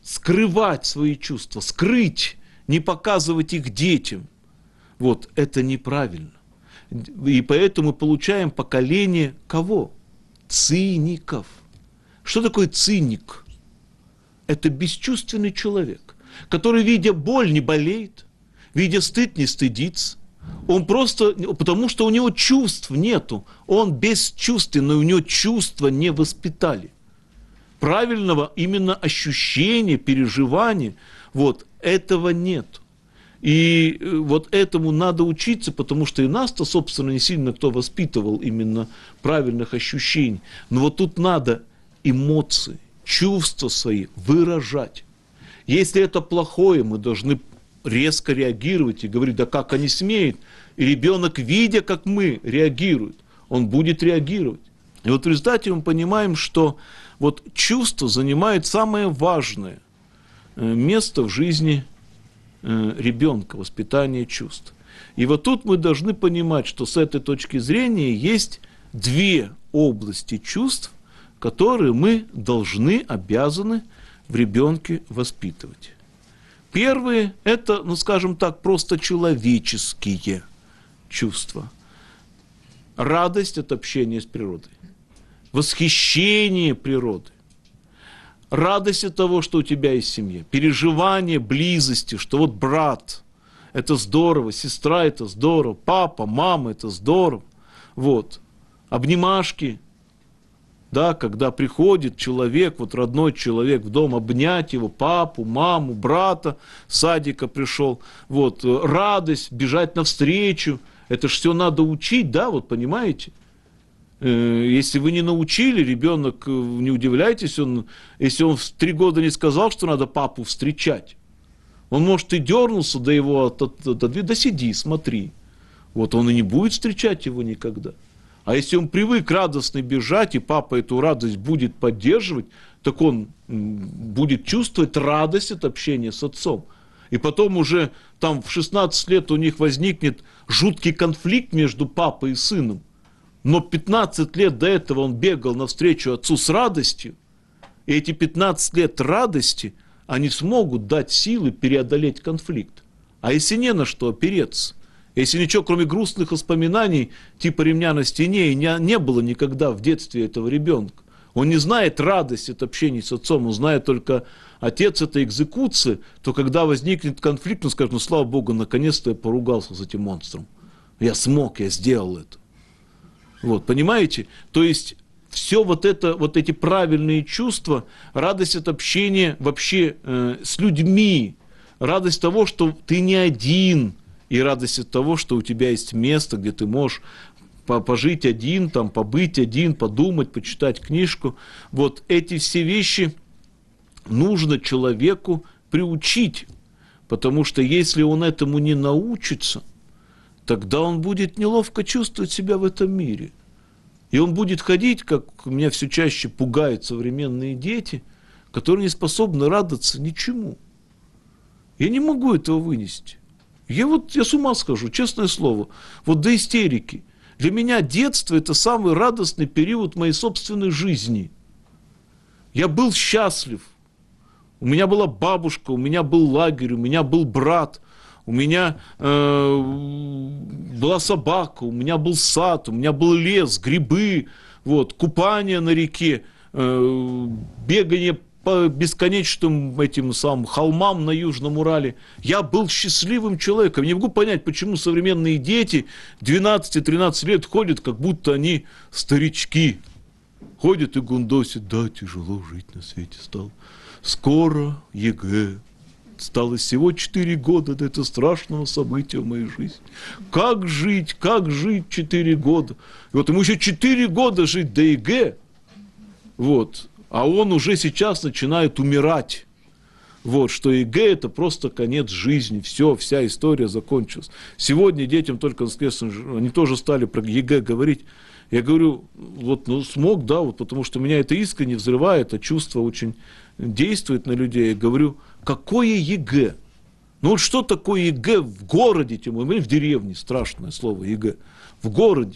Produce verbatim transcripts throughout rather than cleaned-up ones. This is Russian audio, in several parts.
скрывать свои чувства, скрыть, не показывать их детям. Вот, это неправильно. И поэтому мы получаем поколение кого? Циников. Что такое циник? Это бесчувственный человек, который, видя боль, не болеет, видя стыд, не стыдится. Он просто, потому что у него чувств нету, он бесчувственный, у него чувства не воспитали. Правильного именно ощущения, переживания, вот, этого нет. И вот этому надо учиться, потому что и нас-то, собственно, не сильно кто воспитывал именно правильных ощущений. Но вот тут надо эмоции, чувства свои выражать. Если это плохое, мы должны резко реагировать и говорить, да как они смеют. И ребенок, видя, как мы реагируем, он будет реагировать. И вот в результате мы понимаем, что вот чувство занимает самое важное место в жизни ребенка, воспитание чувств. И вот тут мы должны понимать, что с этой точки зрения есть две области чувств, которые мы должны, обязаны в ребенке воспитывать. Первые – это, ну скажем так, просто человеческие чувства. Радость от общения с природой, восхищение природой, радость от того, что у тебя есть семья, переживание близости, что вот брат – это здорово, сестра – это здорово, папа, мама – это здорово. Вот. Обнимашки, да, когда приходит человек, вот родной человек в дом, обнять его, папу, маму, брата, с садика пришел, вот, радость, бежать навстречу, это ж все надо учить, да, вот понимаете? Если вы не научили, ребенок, не удивляйтесь, он, если он в три года не сказал, что надо папу встречать, он, может, и дернулся до его, да сиди, смотри, вот он и не будет встречать его никогда. А если он привык радостно бежать, и папа эту радость будет поддерживать, так он будет чувствовать радость от общения с отцом. И потом уже там в шестнадцать лет у них возникнет жуткий конфликт между папой и сыном. Но пятнадцать лет до этого он бегал навстречу отцу с радостью, и эти пятнадцать лет радости, они смогут дать силы преодолеть конфликт. А если не на что опереться, если ничего, кроме грустных воспоминаний, типа ремня на стене, и не, не было никогда в детстве этого ребенка, он не знает радости от общения с отцом, он знает только, отец это экзекуция, то когда возникнет конфликт, он скажет, ну слава Богу, наконец-то я поругался с этим монстром. Я смог, я сделал это. Вот, понимаете? То есть все вот это, вот эти правильные чувства, радость от общения вообще э, с людьми, радость того, что ты не один, и радость от того, что у тебя есть место, где ты можешь пожить один, там, побыть один, подумать, почитать книжку. Вот эти все вещи нужно человеку приучить, потому что если он этому не научится, тогда он будет неловко чувствовать себя в этом мире. И он будет ходить, как меня все чаще пугают современные дети, которые не способны радоваться ничему. Я не могу этого вынести. Я вот, я с ума схожу, честное слово, вот до истерики. Для меня детство – это самый радостный период моей собственной жизни. Я был счастлив. У меня была бабушка, у меня был лагерь, у меня был брат, у меня э, была собака, у меня был сад, у меня был лес, грибы, вот, купание на реке, э, бегание по бесконечным этим самым холмам на Южном Урале. Я был счастливым человеком. Не могу понять, почему современные дети двенадцать-тринадцать лет ходят, как будто они старички. Ходят и гундосят, да, тяжело жить на свете стало. Скоро ЕГЭ. Осталось всего четыре года до этого страшного события в моей жизни. Как жить, как жить четыре года? И вот ему еще четыре года жить до ЕГЭ. Вот. А он уже сейчас начинает умирать. Вот, что ЕГЭ это просто конец жизни. Все, вся история закончилась. Сегодня детям только, естественно, они тоже стали про ЕГЭ говорить. Я говорю, вот, ну, смог, да, вот, потому что меня это искренне взрывает, а чувство очень действует на людей. Я говорю, какое ЕГЭ? Ну, вот что такое ЕГЭ в городе, тем более в деревне, страшное слово ЕГЭ, в городе.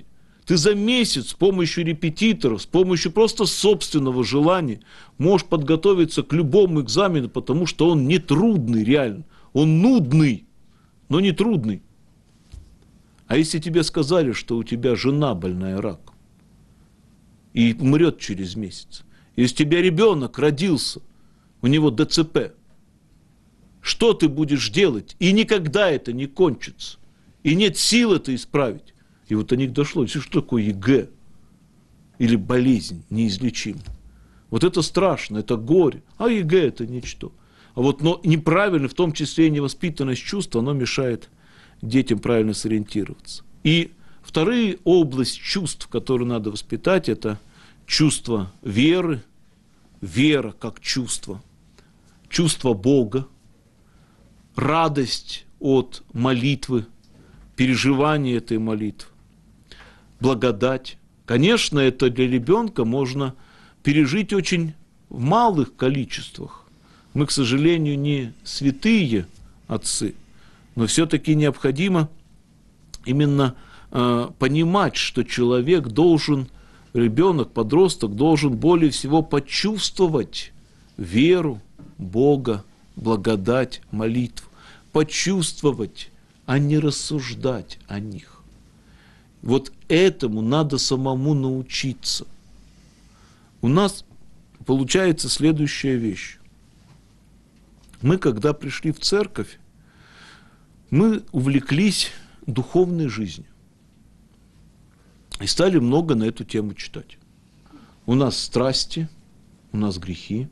Ты за месяц с помощью репетиторов, с помощью просто собственного желания можешь подготовиться к любому экзамену, потому что он не трудный реально. Он нудный, но не трудный. А если тебе сказали, что у тебя жена больная раком и умрет через месяц, если у тебя ребенок родился, у него дэ цэ пэ, что ты будешь делать? И никогда это не кончится. И нет сил это исправить. И вот до них дошло, что такое е гэ или болезнь неизлечимая. Вот это страшно, это горе. А е гэ это ничто. А вот, но неправильно, в том числе и невоспитанность чувств, оно мешает детям правильно сориентироваться. И вторая область чувств, которую надо воспитать, это чувство веры, вера как чувство, чувство Бога, радость от молитвы, переживание этой молитвы, благодать. Конечно, это для ребенка можно пережить очень в малых количествах. Мы, к сожалению, не святые отцы, но все-таки необходимо именно э, понимать, что человек должен, ребенок, подросток должен более всего почувствовать веру Бога, благодать, молитву, почувствовать, а не рассуждать о них. Вот этому надо самому научиться. У нас получается следующая вещь. Мы, когда пришли в церковь, мы увлеклись духовной жизнью и стали много на эту тему читать. У нас страсти, у нас грехи.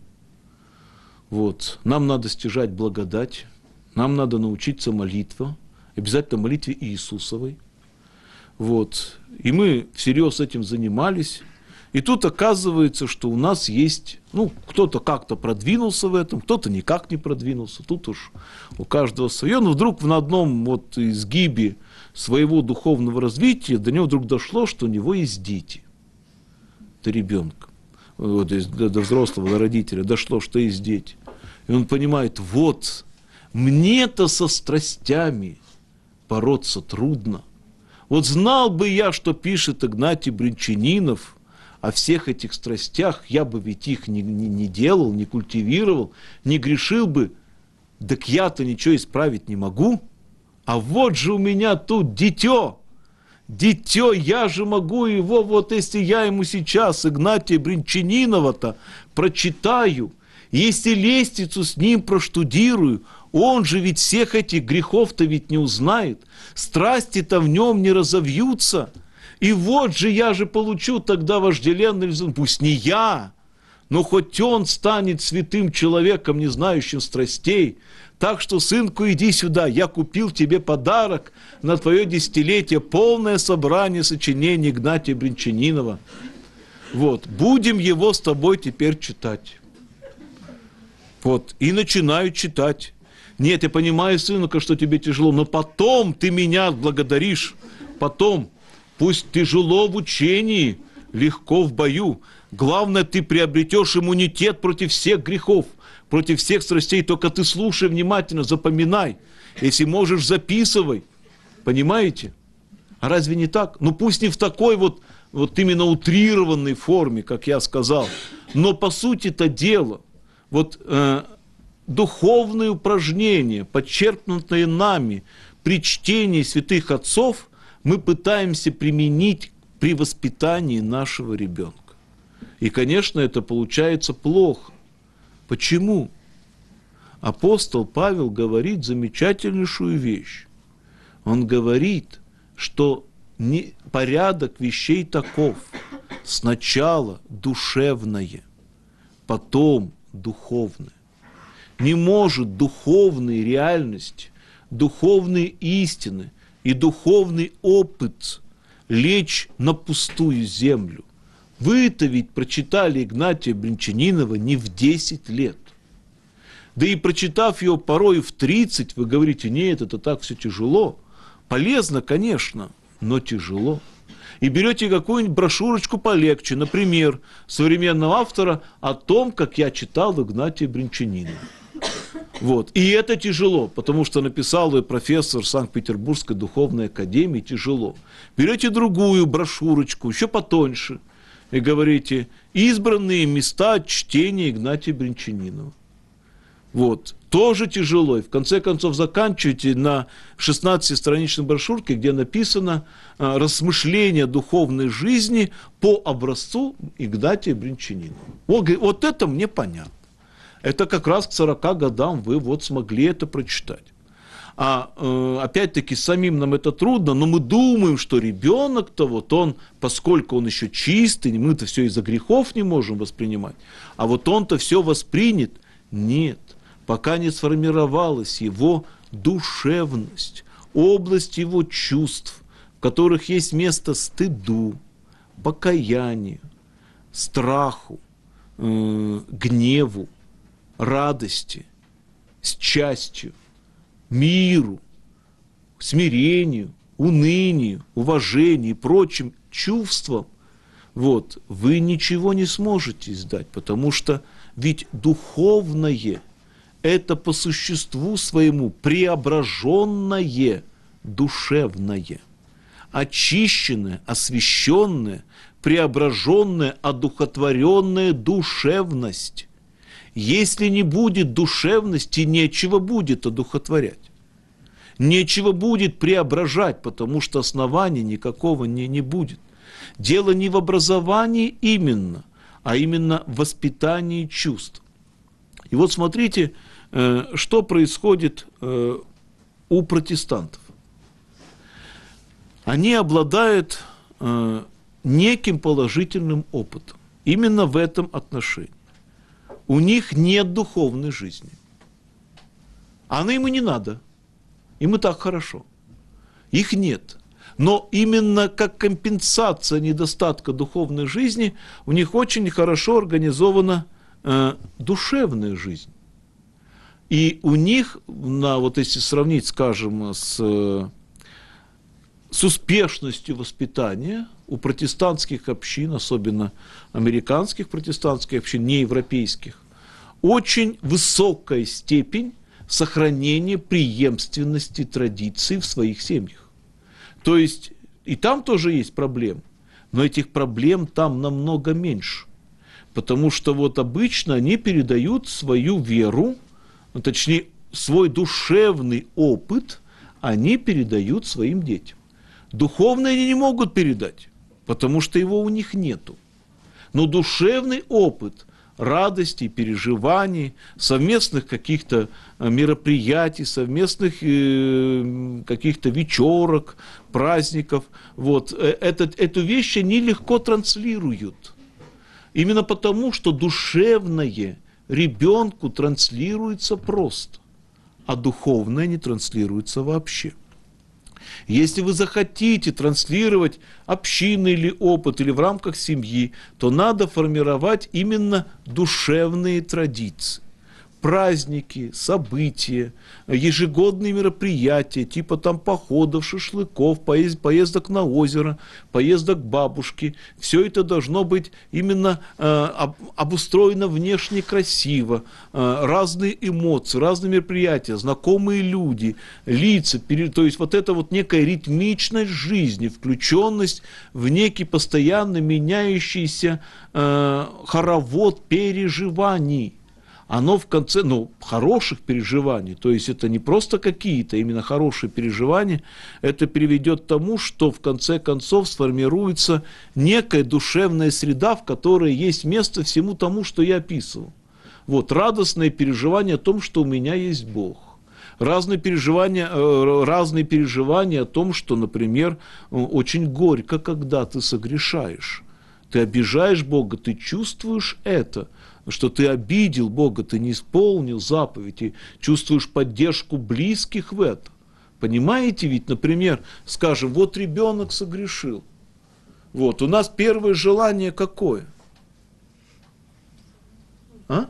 Вот. Нам надо стяжать благодать, нам надо научиться молитве, обязательно молитве Иисусовой. Вот. И мы всерьез этим занимались. И тут оказывается, что у нас есть, ну, кто-то как-то продвинулся в этом, кто-то никак не продвинулся. Тут уж у каждого свое. Но вдруг в одном вот изгибе своего духовного развития до него вдруг дошло, что у него есть дети. До ребенка, вот, до, до взрослого, до родителя дошло, что есть дети. И он понимает, вот, мне-то со страстями бороться трудно. Вот знал бы я, что пишет Игнатий Бринчанинов о всех этих страстях, я бы ведь их не, не, не делал, не культивировал, не грешил бы, так я-то ничего исправить не могу. А вот же у меня тут дитё, дитё, я же могу его, вот если я ему сейчас Игнатия Бринчанинова-то прочитаю, если лестницу с ним проштудирую, он же ведь всех этих грехов-то ведь не узнает, страсти-то в нем не разовьются. И вот же я же получу тогда вожделенный результат. Пусть не я, но хоть он станет святым человеком, не знающим страстей. Так что, сынку, иди сюда, я купил тебе подарок на твое десятилетие, полное собрание сочинений Игнатия Бринчанинова. Вот, будем его с тобой теперь читать. Вот, и начинаю читать. Нет, я понимаю, сынок, что тебе тяжело, но потом ты меня благодаришь. Потом, пусть тяжело в учении, легко в бою. Главное, ты приобретешь иммунитет против всех грехов, против всех страстей. Только ты слушай внимательно, запоминай. Если можешь, записывай. Понимаете? А разве не так? Ну пусть не в такой вот, вот именно утрированной форме, как я сказал. Но по сути-то дело, вот э, духовные упражнения, подчеркнутые нами при чтении святых отцов, мы пытаемся применить при воспитании нашего ребенка. И, конечно, это получается плохо. Почему? Апостол Павел говорит замечательнейшую вещь. Он говорит, что не, порядок вещей таков. Сначала душевное, потом духовное. Не может духовная реальность, духовные истины и духовный опыт лечь на пустую землю. Вы-то ведь прочитали Игнатия Бринчанинова не в десять лет. Да и прочитав его порой в тридцать, вы говорите, нет, это так все тяжело. Полезно, конечно, но тяжело. И берете какую-нибудь брошюрочку полегче, например, современного автора о том, как я читал Игнатия Бринчанинова. Вот. И это тяжело, потому что написал и профессор Санкт-Петербургской духовной академии, тяжело. Берете другую брошюрочку, еще потоньше, и говорите: избранные места чтения Игнатия Бринчанинова. Вот. Тоже тяжело. И в конце концов заканчиваете на шестнадцатистраничной брошюрке, где написано а, «Рассмышления духовной жизни по образцу Игнатия Бринчанинова». Вот, вот это мне понятно. Это как раз к сорока годам вы вот смогли это прочитать. А э, опять-таки самим нам это трудно, но мы думаем, что ребенок-то вот он, поскольку он еще чистый, мы-то все из-за грехов не можем воспринимать, а вот он-то все воспринят. Нет, пока не сформировалась его душевность, область его чувств, в которых есть место стыду, покаянию, страху, э, гневу, радости, счастью, миру, смирению, унынию, уважению и прочим чувствам, вот, вы ничего не сможете издать, потому что ведь духовное – это по существу своему преображенное душевное, очищенное, освященное, преображенная, одухотворенная душевность. Если не будет душевности, нечего будет одухотворять. Нечего будет преображать, потому что основания никакого не, не будет. Дело не в образовании именно, а именно в воспитании чувств. И вот смотрите, что происходит у протестантов. Они обладают неким положительным опытом, именно в этом отношении. У них нет духовной жизни. Она им и не надо. Им и так хорошо. Их нет. Но именно как компенсация недостатка духовной жизни у них очень хорошо организована э, душевная жизнь. И у них, на, вот если сравнить, скажем, с, с успешностью воспитания, у протестантских общин, особенно американских протестантских общин, не европейских, очень высокая степень сохранения преемственности традиций в своих семьях. То есть и там тоже есть проблемы, но этих проблем там намного меньше. Потому что вот обычно они передают свою веру, точнее свой душевный опыт, они передают своим детям. Духовное они не могут передать, потому что его у них нету. Но душевный опыт радостей, переживаний, совместных каких-то мероприятий, совместных э, каких-то вечерок, праздников, вот, этот, эту вещь они легко транслируют. Именно потому, что душевное ребенку транслируется просто, а духовное не транслируется вообще. Если вы захотите транслировать общинный или опыт, или в рамках семьи, то надо формировать именно душевные традиции. Праздники, события, ежегодные мероприятия, типа там походов, шашлыков, поезд, поездок на озеро, поездок к бабушке. Все это должно быть именно э, об, обустроено внешне красиво, э, разные эмоции, разные мероприятия, знакомые люди, лица, пере, то есть вот это вот некая ритмичность жизни, включенность в некий постоянно меняющийся э, хоровод переживаний. Оно в конце, ну, хороших переживаний, то есть это не просто какие-то, именно хорошие переживания, это приведет к тому, что в конце концов сформируется некая душевная среда, в которой есть место всему тому, что я описывал. Вот, радостное переживание о том, что у меня есть Бог. Разные переживания, разные переживания о том, что, например, очень горько, когда ты согрешаешь. Ты обижаешь Бога, ты чувствуешь это, что ты обидел Бога, ты не исполнил заповедь, и чувствуешь поддержку близких в этом. Понимаете, ведь, например, скажем, вот ребенок согрешил. Вот, у нас первое желание какое? А?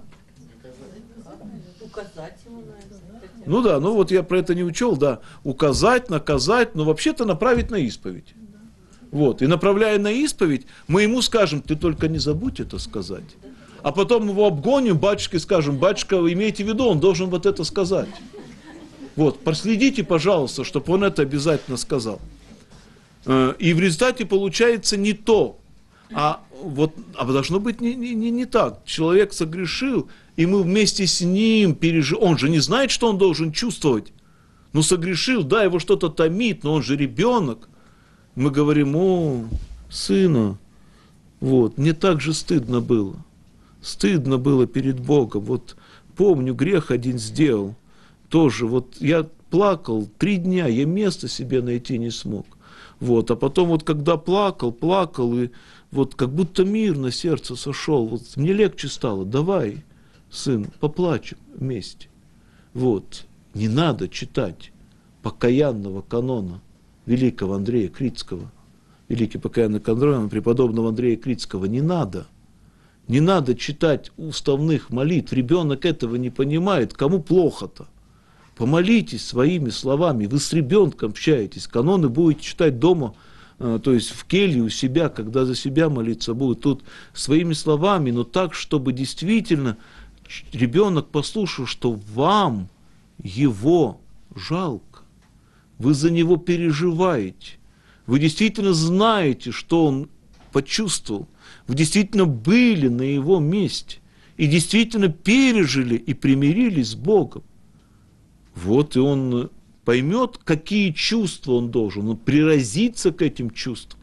Указать ему на это. Ну да, ну вот я про это не учел, да. Указать, наказать, но вообще-то направить на исповедь. Вот, и направляя на исповедь, мы ему скажем: ты только не забудь это сказать. А потом его обгоним, батюшке скажем: батюшка, вы имейте в виду, он должен вот это сказать. Вот, проследите, пожалуйста, чтобы он это обязательно сказал. И в результате получается не то. А вот а должно быть не, не, не так. Человек согрешил, и мы вместе с ним переживаем. Он же не знает, что он должен чувствовать. Ну, согрешил, да, его что-то томит, но он же ребенок. Мы говорим: о, сына, вот, мне так же стыдно было. Стыдно было перед Богом. Вот помню, грех один сделал. Тоже вот я плакал три дня, я места себе найти не смог. Вот, а потом вот когда плакал, плакал, и вот как будто мир на сердце сошел. Вот мне легче стало. Давай, сын, поплачем вместе. Вот. Не надо читать покаянного канона великого Андрея Критского. Великий покаянный канон преподобного Андрея Критского. Не надо. Не надо читать уставных молитв. Ребенок этого не понимает. Кому плохо-то? Помолитесь своими словами. Вы с ребенком общаетесь. Каноны будете читать дома, то есть в келье у себя, когда за себя молиться будет. Тут своими словами, но так, чтобы действительно ребенок послушал, что вам его жалко. Вы за него переживаете. Вы действительно знаете, что он почувствовал. Вы действительно были на его месте. И действительно пережили и примирились с Богом. Вот и он поймет, какие чувства он должен. Он приразится к этим чувствам.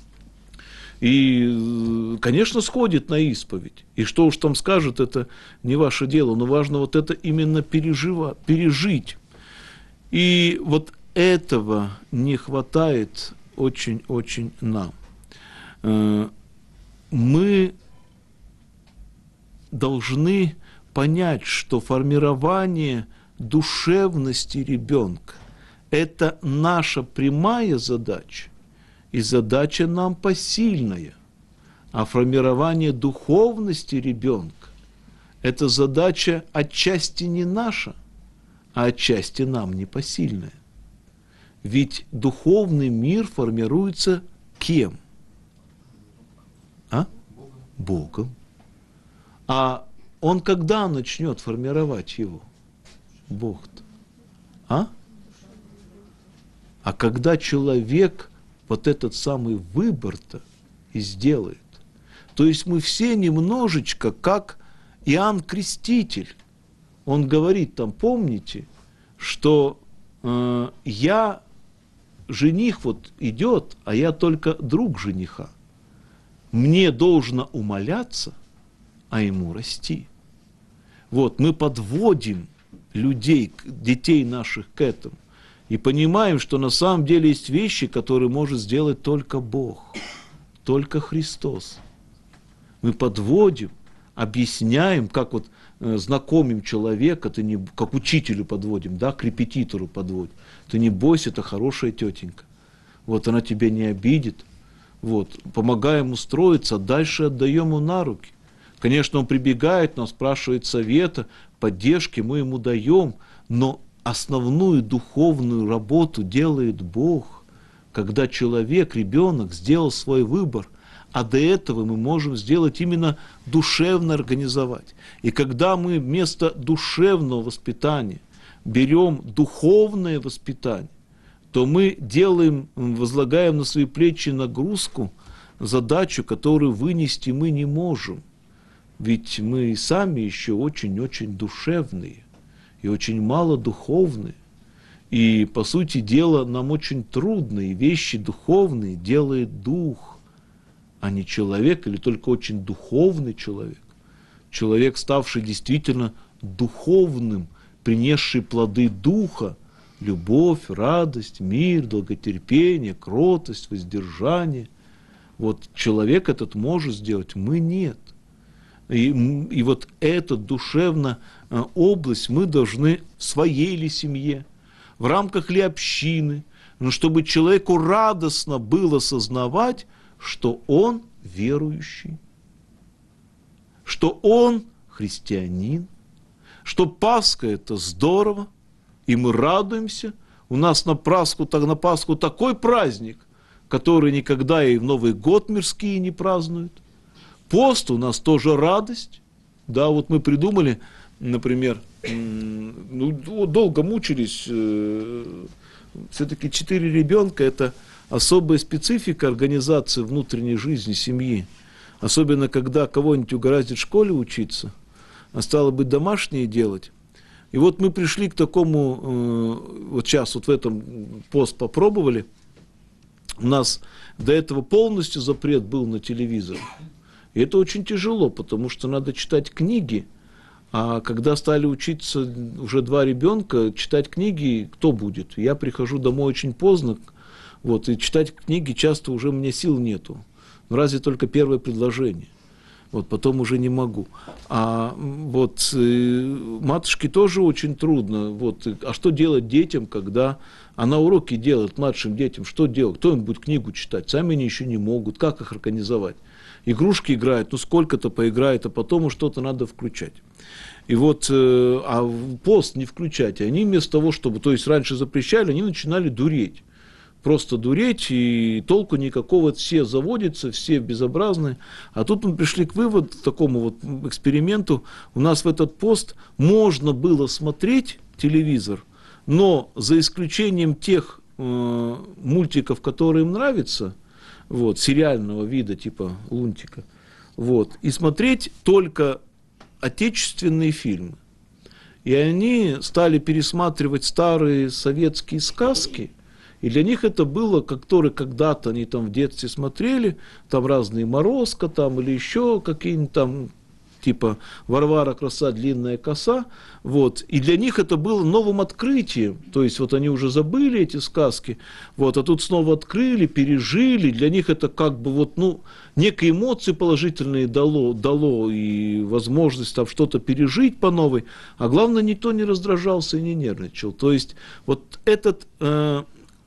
И, конечно, сходит на исповедь. И что уж там скажет, это не ваше дело. Но важно вот это именно пережива, пережить. И вот этого не хватает очень-очень нам. Мы должны понять, что формирование душевности ребенка – это наша прямая задача, и задача нам посильная. А формирование духовности ребенка – это задача отчасти не наша, а отчасти нам непосильная. Ведь духовный мир формируется кем? А? Богом. А он когда начнет формировать его? Бог-то. А? А когда человек вот этот самый выбор-то и сделает. То есть мы все немножечко как Иоанн Креститель. Он говорит там, помните, что э, я, жених вот идет, а я только друг жениха. Мне должно умоляться, а ему расти. Вот, мы подводим людей, детей наших к этому. И понимаем, что на самом деле есть вещи, которые может сделать только Бог, только Христос. Мы подводим, объясняем, как вот э, знакомим человека, ты не, как учителю подводим, да, к репетитору подводим. Ты не бойся, это хорошая тетенька. Вот она тебя не обидит. Вот, помогаем устроиться, а дальше отдаем ему на руки. Конечно, он прибегает, нам спрашивает совета, поддержки, мы ему даем, но основную духовную работу делает Бог, когда человек, ребенок сделал свой выбор, а до этого мы можем сделать именно душевно организовать. И когда мы вместо душевного воспитания берем духовное воспитание, то мы делаем, возлагаем на свои плечи нагрузку, задачу, которую вынести мы не можем. Ведь мы сами еще очень-очень душевные и очень мало духовные. И, по сути дела, нам очень трудные вещи духовные делает Дух, а не человек, или только очень духовный человек. Человек, ставший действительно духовным, принесший плоды Духа, любовь, радость, мир, долготерпение, кротость, воздержание. Вот человек этот может сделать, мы нет. И, и вот эту душевную область мы должны в своей ли семье, в рамках ли общины, но чтобы человеку радостно было сознавать, что он верующий, что он христианин, что Пасха – это здорово, и мы радуемся. У нас на Пасху, на Пасху такой праздник, который никогда и в Новый год мирские не празднуют. Пост у нас тоже радость, Да, вот мы придумали, например, ну, долго мучились, все-таки четыре ребенка – это особая специфика организации внутренней жизни семьи. Особенно, когда кого-нибудь угораздит в школе учиться, а стало быть, домашнее делать. И вот мы пришли к такому, вот сейчас вот в этом пост попробовали, у нас до этого полностью запрет был на телевизор. И это очень тяжело, потому что надо читать книги, а когда стали учиться уже два ребенка, читать книги кто будет? Я прихожу домой очень поздно, вот, и читать книги часто уже у меня сил нету. Ну, разве только первое предложение. Вот, потом уже не могу. А вот э, матушке тоже очень трудно. Вот, а что делать детям, когда она уроки делает младшим детям? Что делать? Кто им будет книгу читать? Сами они еще не могут. Как их организовать? Игрушки играют, ну сколько-то поиграет, а потом что-то надо включать. И вот, э, а пост не включать. И они вместо того, чтобы, то есть раньше запрещали, они начинали дуреть. Просто дуреть, и толку никакого, все заводятся, все безобразные. А тут мы пришли к выводу, к такому вот эксперименту. У нас в этот пост можно было смотреть телевизор, но за исключением тех э, мультиков, которые им нравятся, вот, сериального вида, типа Лунтика, вот, и смотреть только отечественные фильмы. И они стали пересматривать старые советские сказки. И для них это было, которые когда-то они там в детстве смотрели, там разные Морозко там или еще какие-нибудь там, типа Варвара, краса, длинная коса, вот, и для них это было новым открытием, то есть вот они уже забыли эти сказки, вот, а тут снова открыли, пережили, для них это как бы вот, ну, некие эмоции положительные дало, дало и возможность там что-то пережить по новой, а главное, никто не раздражался и не нервничал, то есть вот этот... Э,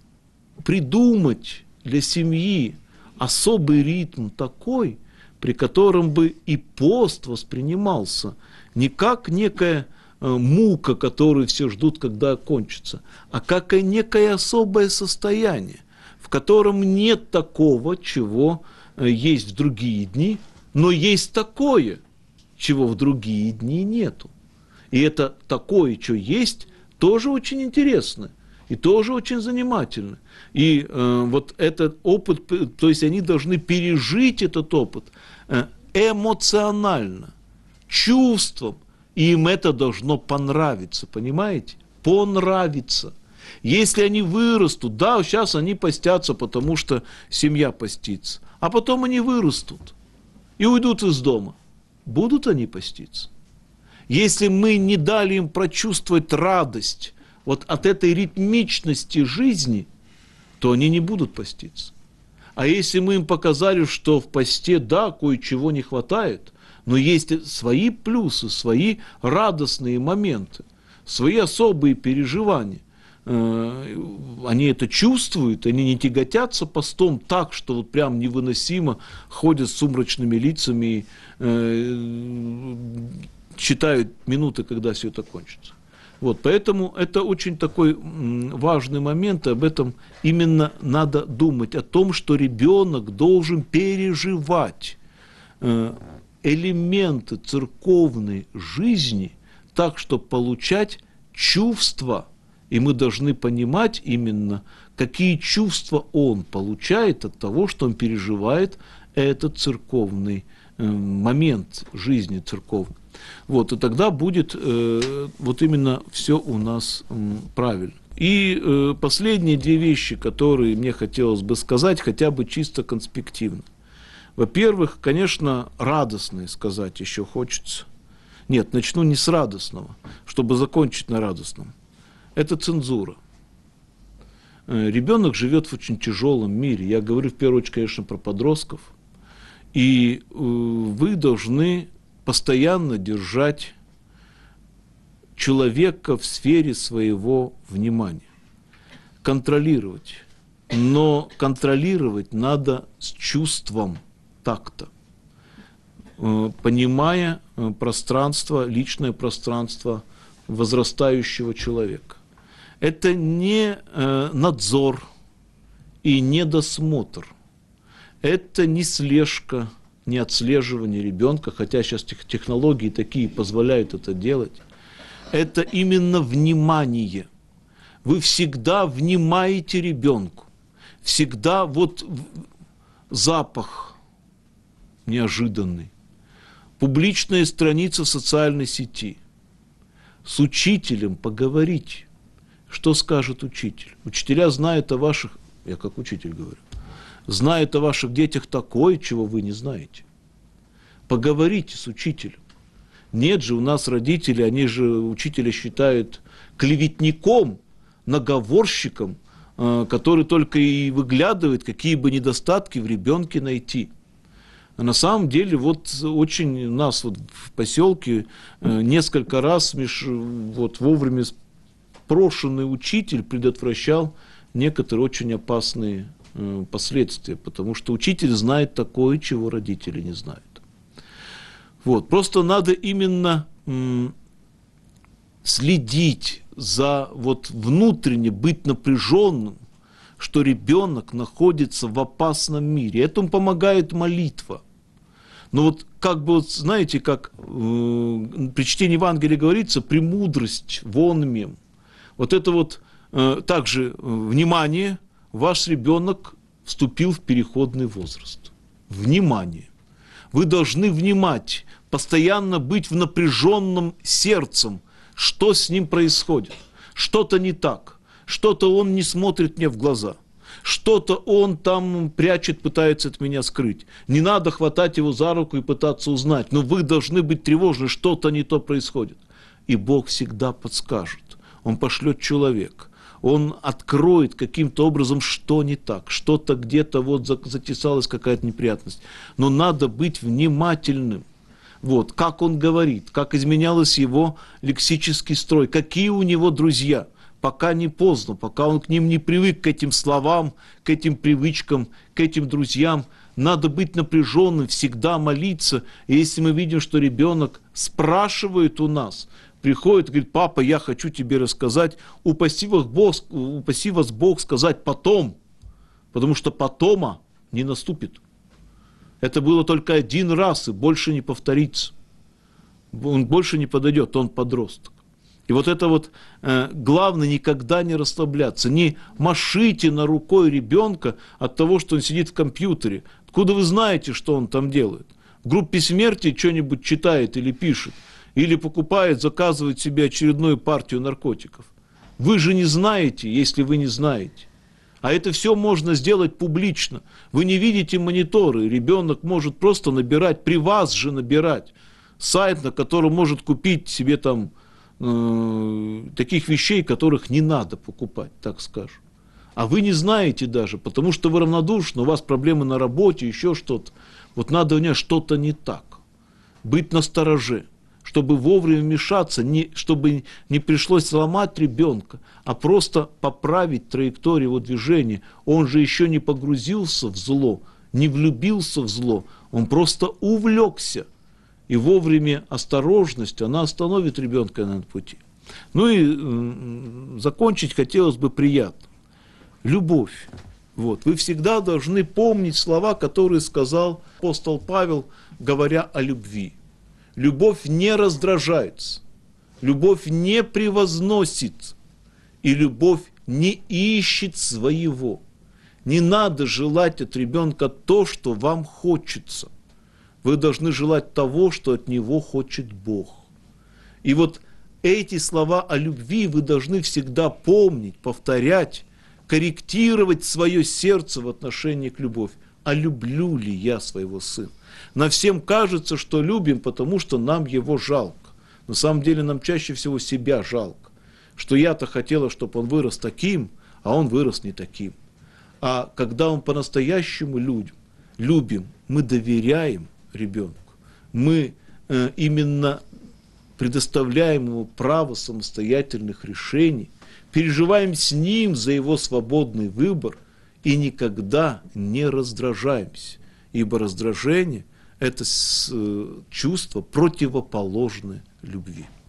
придумать для семьи особый ритм такой, при котором бы и пост воспринимался не как некая э, мука, которую все ждут, когда кончится, а как и некое особое состояние, в котором нет такого, чего э, есть в другие дни, но есть такое, чего в другие дни нету. И это такое, что есть, тоже очень интересно. И тоже очень занимательно. И э, вот этот опыт, то есть они должны пережить этот опыт э, эмоционально, чувством, и им это должно понравиться, понимаете? Понравиться. Если они вырастут, да, сейчас они постятся, потому что семья постится, а потом они вырастут и уйдут из дома. Будут они поститься? Если мы не дали им прочувствовать радость, вот от этой ритмичности жизни, то они не будут поститься. А если мы им показали, что в посте, да, кое-чего не хватает, но есть свои плюсы, свои радостные моменты, свои особые переживания, они это чувствуют, они не тяготятся постом так, что вот прям невыносимо ходят с сумрачными лицами и считают минуты, когда все это кончится. Вот, поэтому это очень такой важный момент, и об этом именно надо думать, о том, что ребенок должен переживать элементы церковной жизни так, чтобы получать чувства, и мы должны понимать именно, какие чувства он получает от того, что он переживает этот церковный момент жизни церковной. Вот, и тогда будет э, вот именно все у нас э, правильно. И э, последние две вещи, которые мне хотелось бы сказать, хотя бы чисто конспективно. Во-первых, конечно, радостные сказать еще хочется. Нет, начну не с радостного, чтобы закончить на радостном. Это цензура. Э, ребенок живет в очень тяжелом мире. Я говорю в первую очередь, конечно, про подростков. И э, вы должны постоянно держать человека в сфере своего внимания, контролировать. Но контролировать надо с чувством такта, понимая пространство, личное пространство возрастающего человека. Это не надзор и не досмотр, это не слежка, не отслеживание ребенка, хотя сейчас технологии такие позволяют это делать. Это именно внимание. Вы всегда внимаете ребенку. Всегда вот запах неожиданный. Публичная страница в социальной сети. С учителем поговорить. Что скажет учитель? Учителя знают о ваших, я как учитель говорю, знают о ваших детях такое, чего вы не знаете. Поговорите с учителем. Нет же, у нас родители, они же учителя считают клеветником, наговорщиком, который только и выглядывает, какие бы недостатки в ребенке найти. А на самом деле, вот очень у нас вот в поселке несколько раз вот, вовремя спрошенный учитель предотвращал некоторые очень опасные последствия, потому что учитель знает такое, чего родители не знают. Вот. Просто надо именно м, следить за вот внутренне, быть напряженным, что ребенок находится в опасном мире. Этому помогает молитва. Но вот как бы, вот, знаете, как э, при чтении Евангелия говорится, «премудрость вон мем». Вот это вот э, также э, внимание, ваш ребенок вступил в переходный возраст. Внимание. Вы должны внимать, постоянно быть в напряженном сердцем, что с ним происходит. Что-то не так, что-то он не смотрит мне в глаза, что-то он там прячет, пытается от меня скрыть. Не надо хватать его за руку и пытаться узнать, но вы должны быть тревожны, что-то не то происходит. И Бог всегда подскажет, Он пошлет человека. Он откроет каким-то образом, что не так, что-то где-то вот затесалась какая-то неприятность. Но надо быть внимательным. Вот, как он говорит, как изменялся его лексический строй, какие у него друзья. Пока не поздно, пока он к ним не привык, к этим словам, к этим привычкам, к этим друзьям. Надо быть напряженным, всегда молиться. И если мы видим, что ребенок спрашивает у нас, приходит и говорит: папа, я хочу тебе рассказать, упаси вас Бог, упаси вас Бог сказать потом, потому что потома не наступит. Это было только один раз и больше не повторится. Он больше не подойдет, он подросток. И вот это вот э, главное, никогда не расслабляться. Не машите на рукой ребенка от того, что он сидит в компьютере. Откуда вы знаете, что он там делает? В группе смерти что-нибудь читает или пишет. Или покупает, заказывает себе очередную партию наркотиков. Вы же не знаете, если вы не знаете. А это все можно сделать публично. Вы не видите мониторы. Ребенок может просто набирать, при вас же набирать сайт, на котором может купить себе там э, таких вещей, которых не надо покупать, так скажем. А вы не знаете даже, потому что вы равнодушны, у вас проблемы на работе, еще что-то. Вот надо у нее что-то не так. Быть настороже, чтобы вовремя вмешаться, не, чтобы не пришлось сломать ребенка, а просто поправить траекторию его движения. Он же еще не погрузился в зло, не влюбился в зло, он просто увлекся. И вовремя осторожность, она остановит ребенка на пути. Ну и э, закончить хотелось бы приятно. Любовь. Вот. Вы всегда должны помнить слова, которые сказал апостол Павел, говоря о любви. Любовь не раздражается, любовь не превозносит, и любовь не ищет своего. Не надо желать от ребенка то, что вам хочется. Вы должны желать того, что от него хочет Бог. И вот эти слова о любви вы должны всегда помнить, повторять, корректировать свое сердце в отношении к любви. А люблю ли я своего сына? Нам всем кажется, что любим, потому что нам его жалко. На самом деле нам чаще всего себя жалко. Что я-то хотела, чтобы он вырос таким, а он вырос не таким. А когда он по-настоящему людям, любим, мы доверяем ребенку. Мы э, именно предоставляем ему право самостоятельных решений, переживаем с ним за его свободный выбор и никогда не раздражаемся. Ибо раздражение – это чувство противоположное любви.